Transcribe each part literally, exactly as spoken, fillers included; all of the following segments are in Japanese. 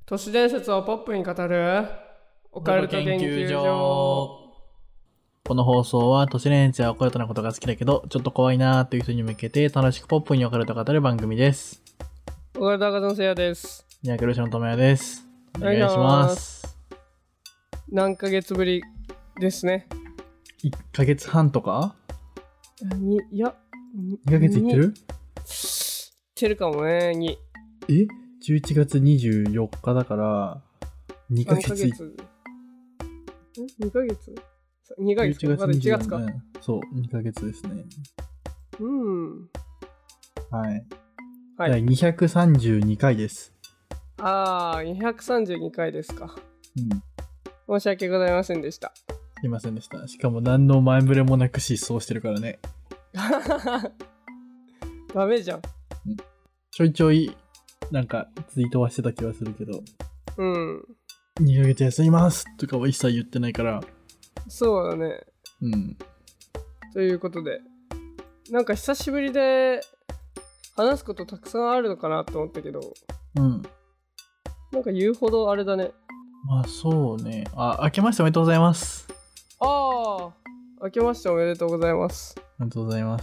都市伝説をポップに語るオカルト研究所。 この放送は都市伝説やオカルトなことが好きだけどちょっと怖いなーという人に向けて楽しくポップにオカルトを語る番組です。 オカルト博士のせいやです。 ニャクルシのともやです。お願いします。 何ヶ月ぶりですね。 いっかげつはんとかにいやにかげついってる？いってるかもね。にえじゅういちがつにじゅうよっかだからにかげつ。 にかげつん ?に ヶ月 ?に ヶ月か。まだいちがつか。 そう、にかげつですね。 うん。 はい。 はい。 第にひゃくさんじゅうにかいです。 あー、にひゃくさんじゅうにかいですか。 うん。 申し訳ございませんでした。 すいませんでした。しかも何の前触れもなく失踪してるからね。 ダメじゃん。 ちょいちょいなんかツイートはしてた気はするけど、 うん。 にかげつ休みますとかは一切言ってないから。 そうだね。 うん。 ということで、なんか久しぶりで話すことたくさんあるのかなと思ったけど、 うん。 なんか言うほどあれだね。 まあそうね。あ、明けましておめでとうございます。 ああ、明けましておめでとうございます。 おめでとうございます。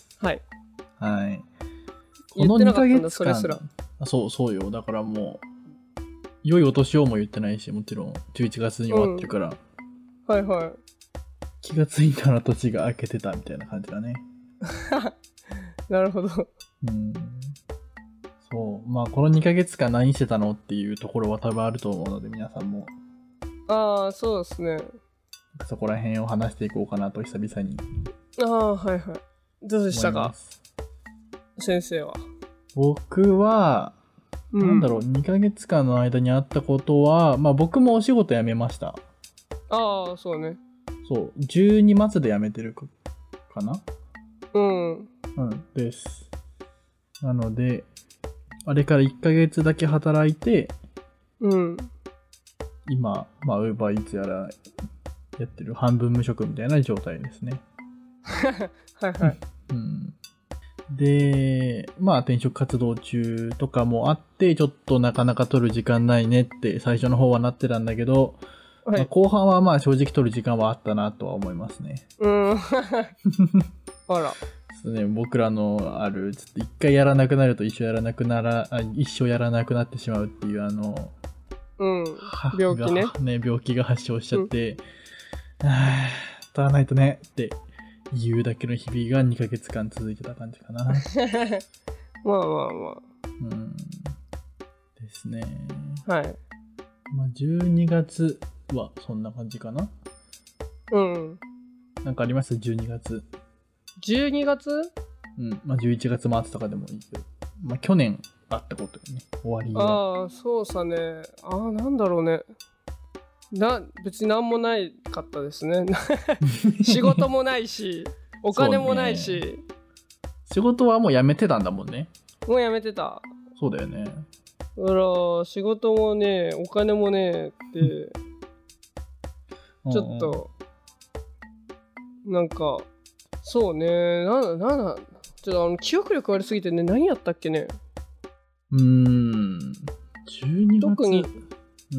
はい。 はい。 このにかげつかんそれすら。 あ、そうそうよ。だからもう良いお年をも言ってないし、もちろんじゅういちがつに終わってるから、うん、 はいはい。 気がついたら年が明けてたみたいな感じだね。 なるほど。 うん。そう。まあこのにかげつかん何してたのっていうところは多分あると思うので、皆さんも。 ああ、そうですね。 そこら辺を話していこうかなと久々に。 ああ、はいはい。どうでしたか、先生は。 僕は、うん、なんだろう、にかげつかんの間にあったことは、まあ僕もお仕事辞めました。 ああ、そうね。 そう、じゅうにがつで辞めてるかな？ うん。 うん、です。なので、あれからいっかげつだけ働いて、 うん。 今、まあ Uber Eats やらやってる半分無職みたいな状態ですね。 はいはい。 うん。で、まあ転職活動中とかもあって、ちょっとなかなか取る時間ないねって最初の方はなってたんだけど、はい、まあ、後半はまあ正直取る時間はあったなとは思いますね。 うん。あら。 そうね、僕らのある、ちょっと一回やらなくなると一生やらなくなら、あ一生やらなくなってしまうっていうあの、 うん、病気ね。 ね、病気が発症しちゃって、うん、はぁ、取らないとねって言うだけの日々がにかげつかん続いてた感じかな。 まあまあまあ。 うん。ですね。 はい。 まあじゅうにがつはそんな感じかな。 うん。 なんかあります？ じゅうにがつ。 じゅうにがつ？ うん。まあじゅういちがつ末とかでもいいけど。まあ去年あったことよね。終わりが。 ああ、そうさね。ああ、なんだろうね。な、別になんもないかったですね。仕事もないし、お金もないし、ね。 仕事はもう辞めてたんだもんね。 もう辞めてた。 そうだよね。 だから仕事もね、お金もねってちょっとなんかそうね、なななちょっとあの記憶力悪すぎてね、何やったっけね。 うーん。じゅうにがつ。特に。 うん。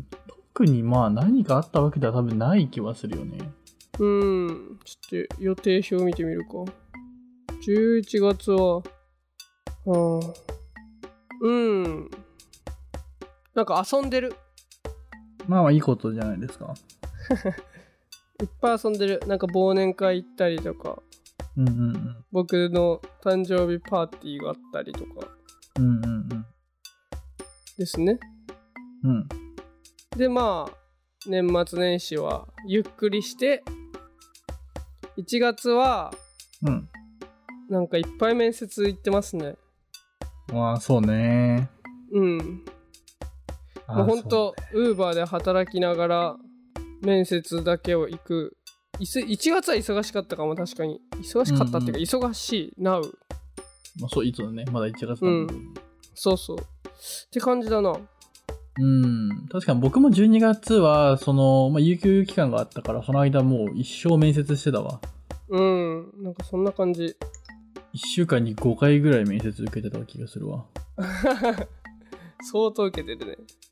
特にまあ何かあったわけでは多分ない気はするよね。 うーん。ちょっと予定表見てみるか。じゅういちがつは、あーうん。なんか遊んでる。 まあまあいいことじゃないですか。 いっぱい遊んでる。なんか忘年会行ったりとか。 うんうんうん。 僕の誕生日パーティーがあったりとか。 うんうんうん。 ですね。 うん。 でまあ年末年始はゆっくりして、いちがつは、 うん。 なんかいっぱい面接行ってますね。 まあそうね。 うん。もうほんとウーバーで働きながら面接だけを行く。いちがつは忙しかったかも。確かに忙しかったっていうか、うんうん、忙しい Now。 まあそういつだね、まだいちがつだもん、ね。 うん、そうそうって感じだな。 うん、確かに僕もじゅうにがつはその、まあ、有給期間があったから、その間もう一生面接してたわ。 うん、なんかそんな感じ。 いっしゅうかんにごかいぐらい面接受けてた気がするわ。 相当受けてるね。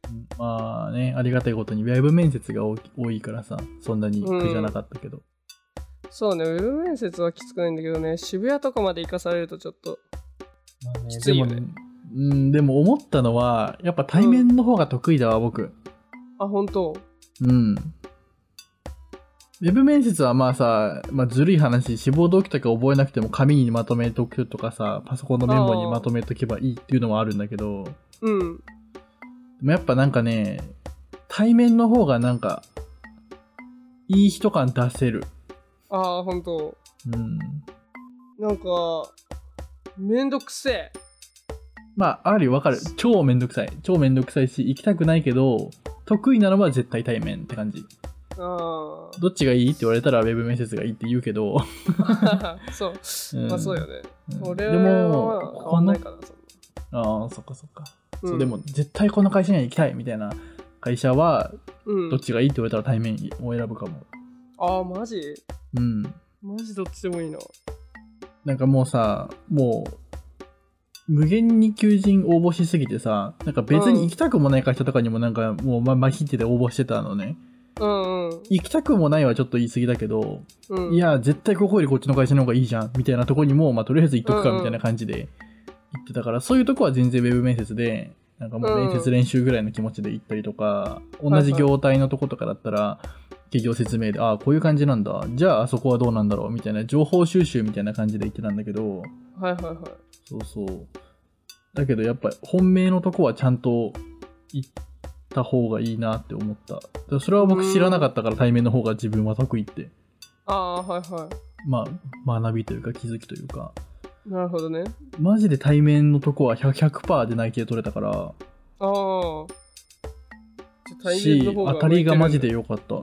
まあね、ありがたいことにウェブ面接が多い多いからさ、そんなに苦じゃなかったけど、うん、 そうね、ウェブ面接はきつくないんだけどね、渋谷とかまで行かされるとちょっときついよね。 まあね、でも、うん、でも思ったのはやっぱ対面の方が得意だわ、うん、僕。 あ、本当？ うん。ウェブ面接はまあさ、まあ、ずるい話、志望動機とか覚えなくても紙にまとめとくとかさ、パソコンのメモにまとめとけばいいっていうのもあるんだけど、 うん。 でもやっぱなんかね、対面の方がなんか、いい人感出せる。 ああ、ほんと。 うん。 なんか、めんどくせえ。 まあ、あるよ、わかる。超めんどくさい。超めんどくさいし、行きたくないけど、得意なのは絶対対面って感じ。 あどっちがいいって言われたらウェブ面接がいいって言うけどそう、うん、まあそうよね、うん、俺はでも変わんないかな。そんなああ、そっかそっか、うん、そう。でも絶対この会社に行きたいみたいな会社は、うん、どっちがいいって言われたら対面を選ぶかも。 ああ、マジ？ うんマジどっちでもいいな。 なんかもうさ、もう無限に求人応募しすぎてさ、なんか別に行きたくもない会社とかにもなんかもうままひってて応募してたのね。 うんうん、 行きたくもないはちょっと言い過ぎだけど、 うん、 いや絶対ここよりこっちの会社の方がいいじゃんみたいなとこにも、まあ、とりあえず行っとくかみたいな感じで行ってたから、うんうん、そういうとこは全然ウェブ面接でなんかもう面接練習ぐらいの気持ちで行ったりとか、うん、同じ業態のとことかだったら企業説明で、ああこういう感じなんだ、じゃああそこはどうなんだろうみたいな情報収集みたいな感じで行ってたんだけど、 はいはいはい、 そうそうだけどやっぱ本命のとこはちゃんと行った方がいいなって思った。それは僕知らなかったから、対面の方が自分は得意って。 ああ、はいはい。 まあ学びというか気づきというか。 なるほどね。 マジで対面のとこは ひゃくパーセント で内定取れたから。ああ。 対面の方が当たりがマジで良かった。うん。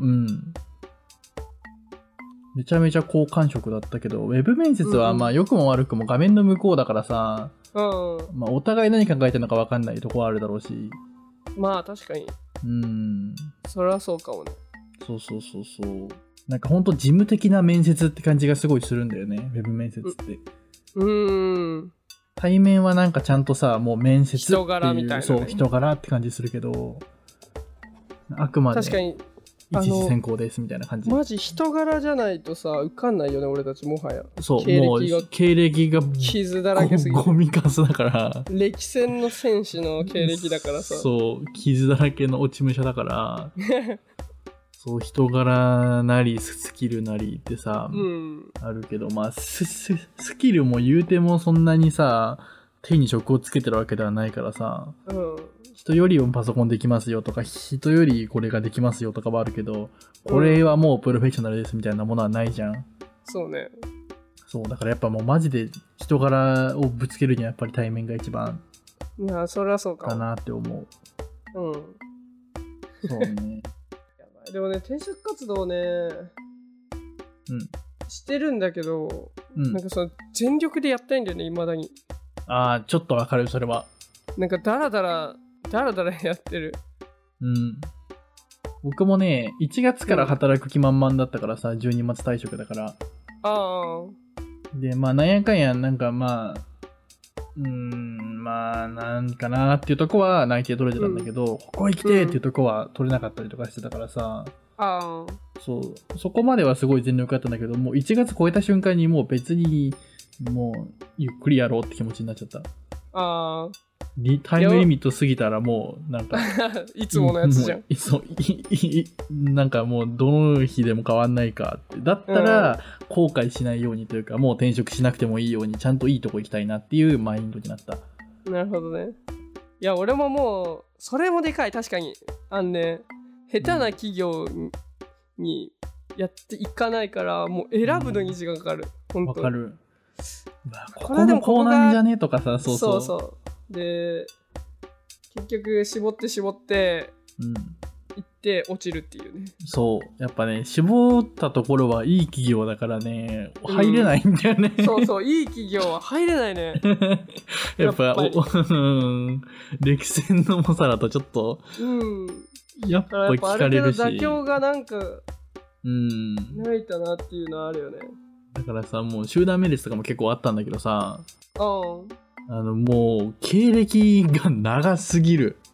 めちゃめちゃ好感触だったけど、ウェブ面接はまあ良くも悪くも画面の向こうだからさ、うん、まあお互い何考えてるのか分かんないとこはあるだろうし。 まあ確かに。 うん。 それはそうかもね。 そうそうそうそう。なんかほんと事務的な面接って感じがすごいするんだよね、ウェブ面接って。 うーん。 対面はなんかちゃんとさ、もう面接っていう、 人柄みたいな、ね、 そう、人柄って感じするけど、あくまで確かに一次選考ですみたいな感じ。 マジ人柄じゃないとさ、受かんないよね、俺たちもはや。 そう、経歴がもう経歴が傷だらけすぎて。 ゴミカスだから。 歴戦の戦士の経歴だからさ。 そう、傷だらけの落ち武者だから。そう、人柄なりスキルなりってさ、うん、あるけど、まあス、スキルも言うてもそんなにさ、手に職をつけてるわけではないからさ、うん、人よりもパソコンできますよとか、人よりこれができますよとかはあるけど、これはもうプロフェッショナルですみたいなものはないじゃん。 そうね。 そう、だからやっぱもうマジで人柄をぶつけるにはやっぱり対面が一番いや、それはそうかかなって思う。 うん。 そうね。 でもね、転職活動ね、 うん、 してるんだけど、 うん、 なんかその全力でやったいんだよね、未だに。 ああ、ちょっとわかる、それは。 なんかダラダラ、ダラダラやってる。 うん。僕もね、いちがつから働く気満々だったからさ、じゅうにがつ退職だから。ああ。 で、まあ、なんやかんや、なんかまあ、うーん、まあ、なんかなーっていうとこは内定取れてたんだけど、うん、ここ行きてーっていうとこは取れなかったりとかしてたからさ、 ああ。 そう、そこまではすごい全力だったんだけど、もういちがつ超えた瞬間にもう別に、もう、ゆっくりやろうって気持ちになっちゃった。 ああ。 タイムリミット過ぎたらもう、なんか、 いつものやつじゃん。 そう、いいなんかもう、どの日でも変わんないかって。だったら、後悔しないようにというか、もう転職しなくてもいいように、ちゃんといいとこ行きたいなっていうマインドになった。 なるほどね。いや、俺ももう、それもでかい、確かに。あのね、下手な企業にやっていかないから、もう選ぶのに時間かかる。うん、本当に。わかる。ここもこうなんじゃねとかさ、そうそう。そうそうで、結局絞って絞って、うん、行って落ちるっていうね。そう。 やっぱね、絞ったところはいい企業だからね、入れないんだよね。 うん、そうそう、いい企業は入れないね。 やっぱ、やっぱ歴戦の猛者だとちょっと、うん、やっぱ聞かれるし。 あれ妥協がなんか、うん、ないかなっていうのはあるよね。 だからさ、もう集団面接とかも結構あったんだけどさ、 うん。 あの、もう、経歴が長すぎる。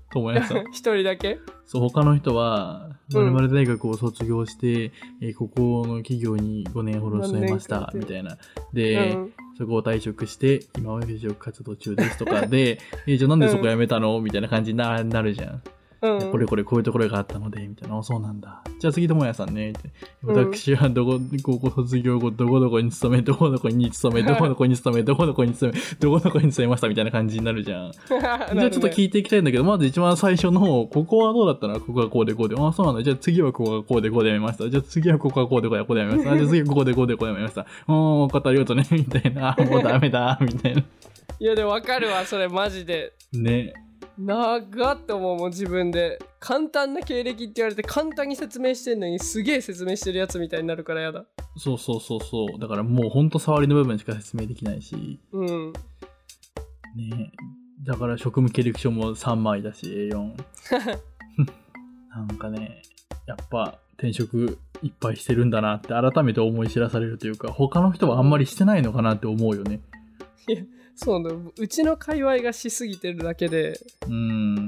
友也さん。 一人だけ？ そう、他の人は、〇〇大学を卒業して、うんえー、ここの企業にごねんほど勤めました、みたいな。で、うん、そこを退職して、今は就職活動中ですとかで、えー、じゃあなんでそこ辞めたの、うん、みたいな感じに な, なるじゃん。うん、これこれこういうところがあったので、みたいな。あ、そうなんだ。じゃあ次友也さんね。私はどこ、高校卒業後、どこどこに勤め、どこどこに勤め、どこどこに勤め、どこどこに勤め、どこどこに勤めましたみたいな感じになるじゃん。じゃあちょっと聞いていきたいんだけど、まず一番最初の方、ここはどうだったの？ここがこうでこうで。あ、そうなんだ。じゃあ次はここがこうでこうでやめました。じゃあ次はここがこうでこうでこうでやめました。じゃあ次はここでこうでこうでやめました。うん、分かったありがとうね。みたいな。もうダメだ。みたいな。 いやでも分かるわ、それマジで。 ね。 長って思うもん自分で。簡単な経歴って言われて簡単に説明してんのにすげえ説明してるやつみたいになるからやだ。 そうそうそうそう。だからもうほんと触りの部分しか説明できないし。 うん。 ねえ。だから職務経歴書もさんまいだし エーよん。なんかね、やっぱ転職いっぱいしてるんだなって改めて思い知らされるというか、他の人はあんまりしてないのかなって思うよね。 いや、そうだ。うちの界隈がしすぎてるだけで。 うん。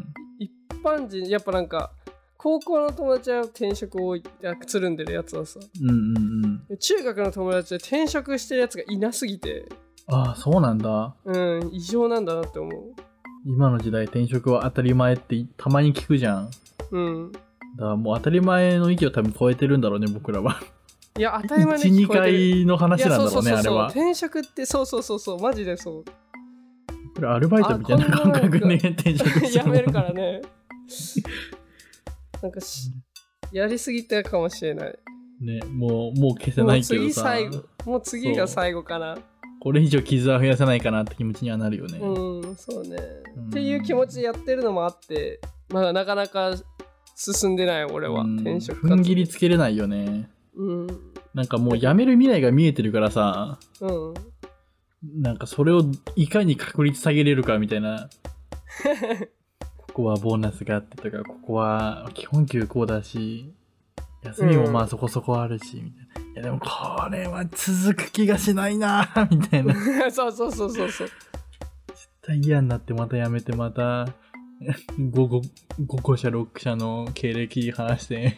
一般人やっぱなんか高校の友達は転職をつるんでるやつはさ、 うんうんうん、中学の友達で転職してるやつがいなすぎて、 ああそうなんだ。 うん異常なんだなって思う。 今の時代転職は当たり前ってたまに聞くじゃん。 うんだからもう当たり前の域を多分超えてるんだろうね僕らは。 いや当たり前の域超えてる。いち、にかいの話なんだろうねあれは。 転職ってそうそうそうそうマジでそう。 これアルバイトみたいな感覚ね転職してやめるからね。なんかしやりすぎたかもしれないね。もうもう消せないけどさ、もう次最後もう次が最後かな。 これ以上傷は増やせないかなって気持ちにはなるよね。 うんそうね、うん、っていう気持ちでやってるのもあってまだなかなか進んでない俺は、うん、転職活動踏ん切りつけれないよね。 うんなんかもう辞める未来が見えてるからさ、 うんなんかそれをいかに確率下げれるかみたいな。ここはボーナスがあってとか、ここは基本給こうだし、休みもまあそこそこあるし、みたいな。いやでもこれは続く気がしないなみたいな。 そうそうそうそうそう。 絶対嫌になってまた辞めてまたごこ社ろっ社の経歴話して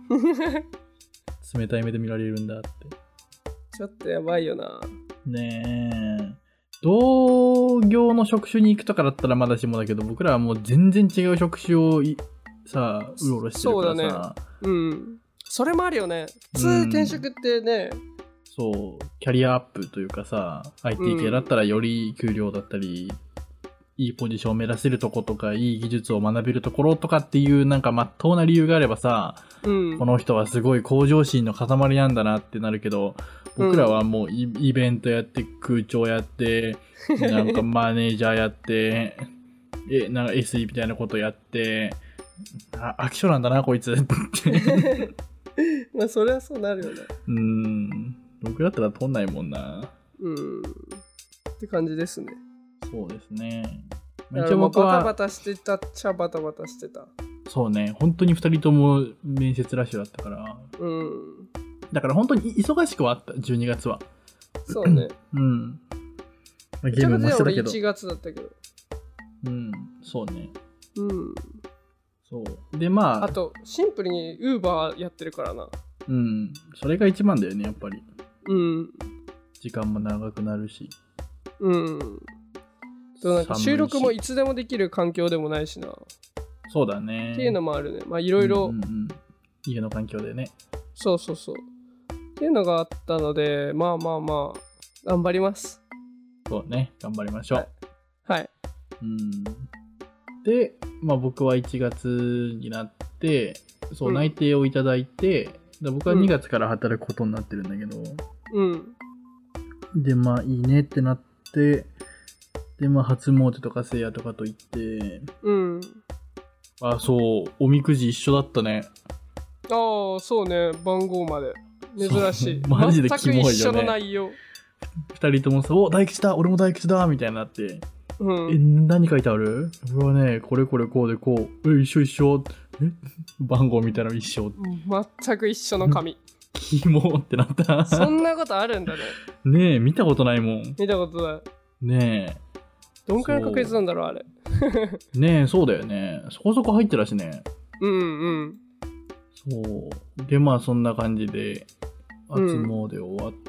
冷たい目で見られるんだって。 ちょっとやばいよな。 ねえ。同業の職種に行くとかだったらまだしもだけど、僕らはもう全然違う職種をさうろうろしてるからさ。そうだね。 うんそれもあるよね。普通転職ってね、うん、 そうキャリアアップというかさ アイティー 系だったらより給料だったり、うん、いいポジションを目指せるとことかいい技術を学べるところとかっていうなんかまっとうな理由があればさ、うん、この人はすごい向上心の塊なんだなってなるけど、僕らはもう イ,、うん、イベントやって空調やってなんかマネージャーやってえなんか エスイー みたいなことやってあ飽き性なんだなこいつってまあそれはそうなるよね。 うーん僕だったら取んないもんな。 うんって感じですね。 そうですね。 まあ、一応僕はバタバタしてたっちゃバタバタしてた。 そうね本当にふたりとも面接ラッシュだったから、 うんだから本当に忙しくはあったじゅうにがつは。 そうねうん、まあ、ゲームもしてたけどいちがつだったけどうんそうねうんそうでまああとシンプルにウーバーやってるからな。 うんそれが一番だよねやっぱり。 うん時間も長くなるしうんとなんか収録もいつでもできる環境でもないしな。 そうだねっていうのもあるね。まあいろいろ家の環境でね。 そうそうそうっていうのがあったのでまあまあまあ頑張ります。 そうね頑張りましょう。 はい、はい、 うんでまあ僕はいちがつになってそう、うん、内定をいただいて僕はにがつから働くことになってるんだけど、 うんでまあいいねってなってでまあ初詣とか聖夜とかと行ってうんあそうおみくじ一緒だったね。 ああそうね番号まで珍しい。 マジでキモいよね。 全く一緒の内容。 ふたりともさお大吉だ俺も大吉だみたいになって、うん、え何書いてある俺はねこれこれこうでこうえ一緒一緒え番号見たら一緒全く一緒の紙キモってなった。 そんなことあるんだね。 ねえ見たことないもん。 見たことないねえどんくらいの確率なんだろうあれ。 ねえ、そうだよね。そこそこ入ってたしね。 うんうん。 そうで、まあそんな感じで初詣終わって、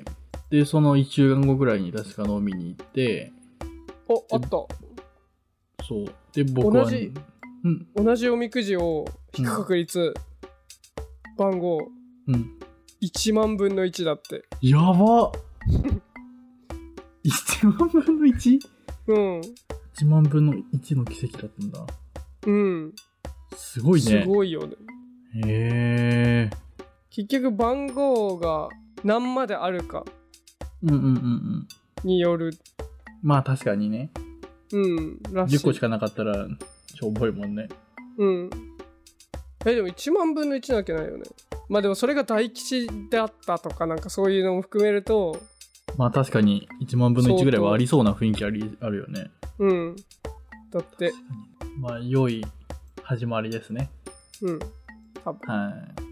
うん、でそのいっしゅうかんごぐらいに確か飲みに行って、 お、あった。 そうで僕は同じ、うん、同じおみくじを引く確率、うん、番号、 うん、 いちまんぶんのいちだって。 やばいちまんぶんの いち？ うん。いちまんぶんのいちの奇跡だったんだ。 うん。 すごいね。 すごいよね。 へえ。 結局番号が何まであるかうんうんうんうんによる。 まあ確かにね。 うんらしい。 じゅっこしかなかったらしょぼいもんね。 うん。えでもいちまんぶんのいちなわけないよね。まあでもそれが大吉だったとかなんかそういうのも含めると、 まあ確かにいちまんぶんのいちぐらいはありそうな雰囲気ありあるよね。 うん。だって。 まあ良い始まりですね。 うん。多分。 はい。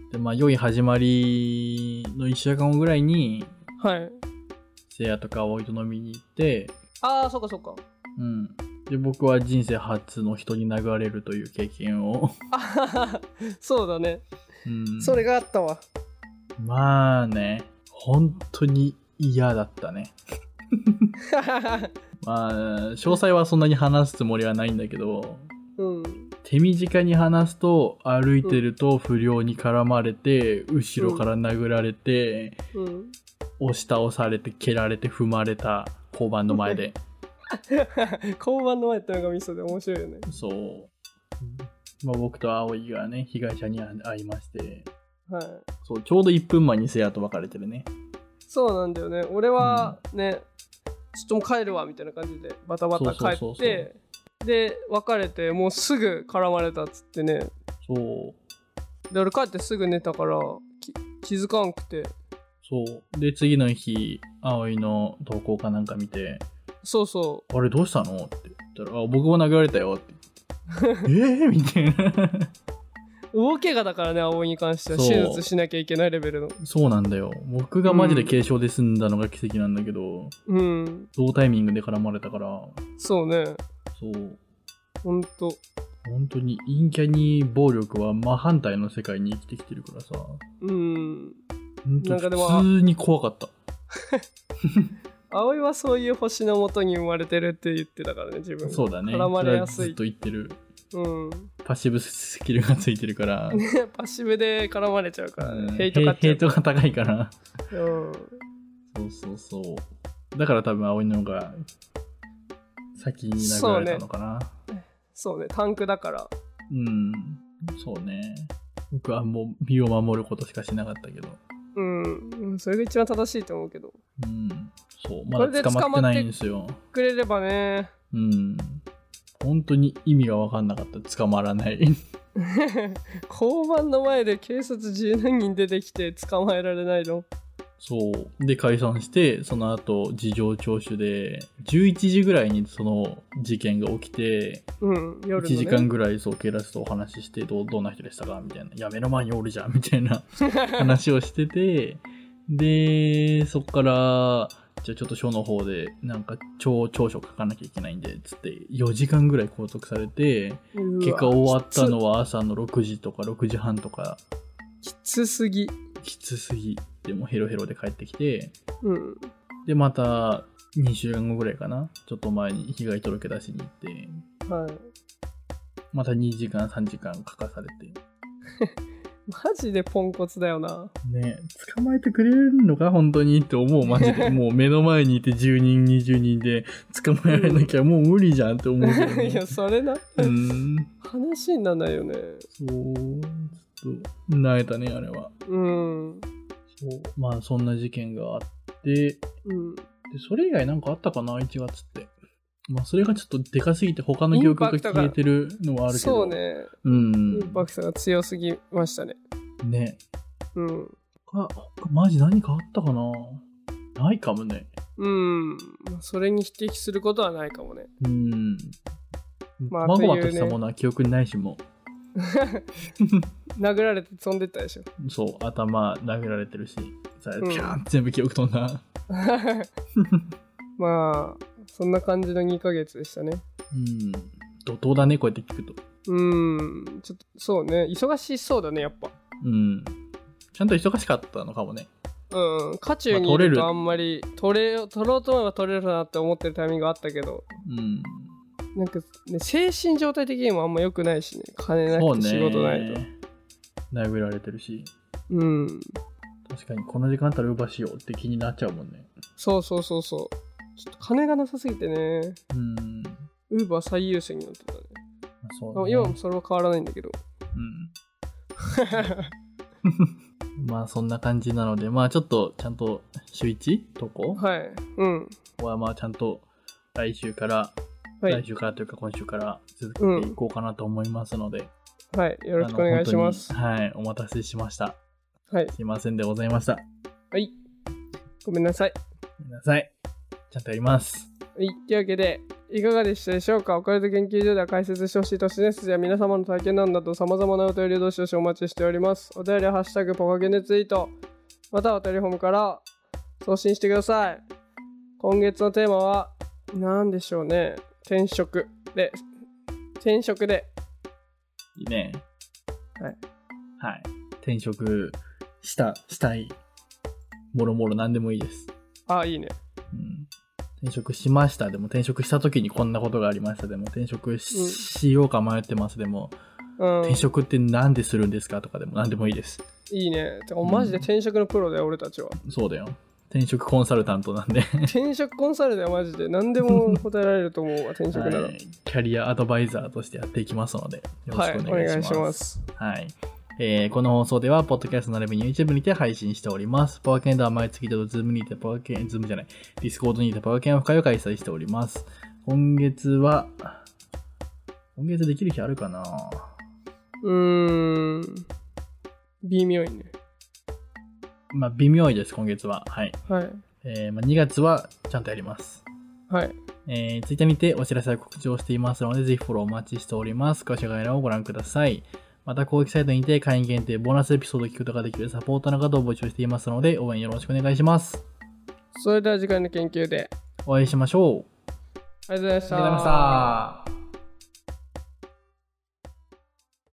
でまあ良い始まりのいっしゅうかんごぐらいに、 はい。 せいやとか葵と飲みに行って、 ああ、そっかそっか。 うん。で僕は人生初の人に殴られるという経験を。 あははそうだね。 うん。 それがあったわ。 まあね、本当に嫌だったね。まあ詳細はそんなに話すつもりはないんだけど、 うん、 手短に話すと歩いてると不良に絡まれて、うん、後ろから殴られて、うん、押し倒されて蹴られて踏まれた交番の前で。 交番の前ってのがミソで面白いよね。 そう、まあ、僕と葵がね被害者に会いまして、 はい、 そうちょうどいっぷんまえにせいやと別れてるね。そうなんだよね。俺はね、うん、ちょっともう帰るわみたいな感じでバタバタ帰って、そうそうそうそうで別れてもうすぐ絡まれたっつってね。 そうで俺帰ってすぐ寝たから気づかんくて、 そうで次の日葵の投稿かなんか見て、 そうそうあれどうしたのって言ったら、あ僕も殴られたよってえーみたいな。 大怪我だからね、葵に関しては手術しなきゃいけないレベルの。 そうなんだよ。僕がマジで軽傷で済んだのが奇跡なんだけど、うん、同タイミングで絡まれたから。 そうね。 そうほんと本当に陰キャに暴力は真反対の世界に生きてきてるからさ、 うんなんかでも普通に怖かった。 葵はそういう星のもとに生まれてるって言ってたからね、自分。 そうだね。 絡まれやすい。 ずっと言ってる。 うん。 パッシブスキルがついてるから。 ね、パッシブで絡まれちゃうからね。 うん、 ヘイト買っちゃう。 ヘイトが高いから。 うん。 そうそうそう。だから多分葵の方が先に殴られたのかな。 そうね。そうね、タンクだから。 うん。そうね。僕はもう身を守ることしかしなかったけど。 うん。それが一番正しいと思うけど。 うん。そう、まだ捕まってないんですよ。 くれればね。 うん。本当に意味が分かんなかった。捕まらない。 交番の前で警察じゅうなんにん出てきて捕まえられないの。 そうで解散して、その後事情聴取でじゅういちじぐらいにその事件が起きて、 うん夜のね、 いちじかんぐらいそう警察とお話しして、どうどんな人でしたかみたいな、いや目の前におるじゃんみたいな話をしてて、でそっからじゃあちょっと署の方でなんか調調書書かなきゃいけないんでつってよじかんぐらい拘束されて、結果終わったのは朝のろくじとかろくじはんとか。 きつすぎきつすぎでもヘロヘロで帰ってきて、 うん、 でまたにしゅうかんごぐらいかな、ちょっと前に被害届出しに行って、 はい、 またにじかんさんじかん書かされてマジでポンコツだよな。 ね、捕まえてくれるのか本当にって思う。マジでもう目の前にいてじゅうにんにじゅうにんで捕まえられなきゃもう無理じゃんって思うけど、ね、 いやそれな、うん話にならないよね。 そうちょっと萎えたねあれは。 うんそうまあそんな事件があって、うん、でそれ以外なんかあったかないちがつって。まあそれがちょっとでかすぎて他の記憶が消えてるのはあるけど、 そうね、うん、インパクトが強すぎましたね。 ね、 うん他マジ何かあったかな、ないかもね。 うんそれに匹敵することはないかもね。 うんまあまごまとしたものは記憶にないしも殴られて飛んでったでしょ。 そう頭殴られてるしさ、ピャーンって全部記憶飛んだ。 まあそんな感じのにかげつでしたね。 うん。怒涛だね、こうやって聞くと。 うーん、ちょっとそうね、忙しそうだね、やっぱ。 うん。ちゃんと忙しかったのかもね。 うん、渦中にいるとあんまり取れ、取ろうと思えば取れるなって思ってるタイミングがあったけど、 うん。 なんかね、精神状態的にもあんま良くないしね、金なくて仕事ないと。 殴られてるし。 うん。 確かにこの時間あったらウーバーしようって気になっちゃうもんね。 そうそうそうそう。ちょっと金がなさすぎてね。 うん。 ウーバー最優先になってたね。 そうね。 今もそれは変わらないんだけど。 うん。まあそんな感じなので、まあちょっとちゃんと週いちとこはい。うん。 はまあちゃんと来週から、はい、来週からというか今週から続けていこうかなと思いますので、 うん、はい。よろしくお願いします。 はい。お待たせしました。 はい。 すいませんでございました。 はい。ごめんなさい。 ごめんなさい。ちゃんとやります。 はい。というわけで、いかがでしたでしょうか。オカルト研究所では解説してほしい都市伝説や皆様の体験談など様々なお便りをどしどしお待ちしております。お便りはハッシュタグポカゲネツイート、またはお便りフォームから送信してください。今月のテーマは何でしょうね。転職で、転職で。 いいね。 はい。 はい。転職した、したい。もろもろ何でもいいです。 あ、いいね。 うん。転職しましたでも、転職した時にこんなことがありましたでも、転職 し,、うん、しようか迷ってますでも、うん、転職ってなんでするんですかとかでも何でもいいです。 いいね。てかマジで転職のプロだよ、うん、俺たちは。 そうだよ。転職コンサルタントなんで転職コンサルだよマジで。何でも答えられると思うわ転職なら、はい、 キャリアアドバイザーとしてやっていきますのでよろしくお願いします。はい、お願いします。はい。えー、この放送では、ポッドキャストのレビュー YouTube にて配信しております。パワーケンでは毎月とズームにてパワーケン、ズームじゃない、ディスコードにてパワーケンオフ会を開催しております。今月は、今月できる日あるかな？ うーん、微妙いね。 まあ、微妙いです、今月は。はい。 はい。 えー、まあ、にがつはちゃんとやります。 はい。 えー、ツイッターにてお知らせや告知をしていますので、ぜひフォローお待ちしております。詳しい概要欄をご覧ください。また公式サイトにて会員限定ボーナスエピソードを聞くことができるサポートの方を募集していますので応援よろしくお願いします。 それでは次回の研究でお会いしましょう。 ありがとうございました。 ありがとうございました。